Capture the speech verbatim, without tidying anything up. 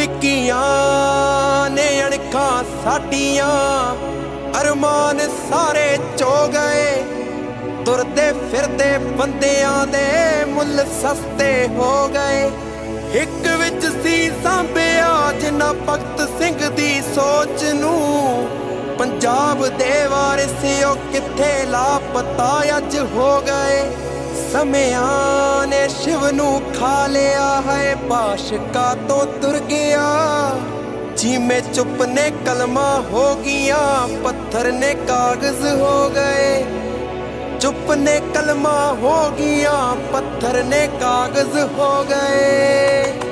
ਵਿਕੀਆਂ ਨੇ ਅਣਖਾਂ ਸਾਡੀਆਂ, ਅਰਮਾਨ ਸਾਰੇ ਚੋ ਗਏ। ਤੁਰਦੇ ਫਿਰਦੇ ਬੰਦਿਆਂ ਦੇ ਮੁੱਲ ਸਸਤੇ ਹੋ ਗਏ। ਇੱਕ ਵਿੱਚ ਸੀ ਸਾਂਭਿਆ ਜਿਨ੍ਹਾਂ ਭਗਤ ਸਿੰਘ ਦੀ ਸੋਚ ਨੂੰ, ਪੰਜਾਬ ਦੇ ਵਾਰਿਸ ਉਹ ਕਿੱਥੇ ਲਾਪਤਾ ਅੱਜ ਹੋ ਗਏ। ਸਮਿਆਂ ਨੇ ਸ਼ਿਵ ਨੂੰ ਖਾ ਲਿਆ ਹੈ, ਬਾਸ਼ਕਾ ਤੋਂ ਤੁਰ ਗਿਆ। ਚੀਮੇ ਚੁੱਪ ਨੇ ਕਲਮਾਂ ਹੋ ਗਈਆਂ, ਪੱਥਰ ਨੇ ਕਾਗਜ਼ ਹੋ ਗਏ। ਚੁੱਪ ਨੇ ਕਲਮਾਂ ਹੋ ਗਈਆਂ, ਪੱਥਰ ਨੇ ਕਾਗਜ਼ ਹੋ ਗਏ।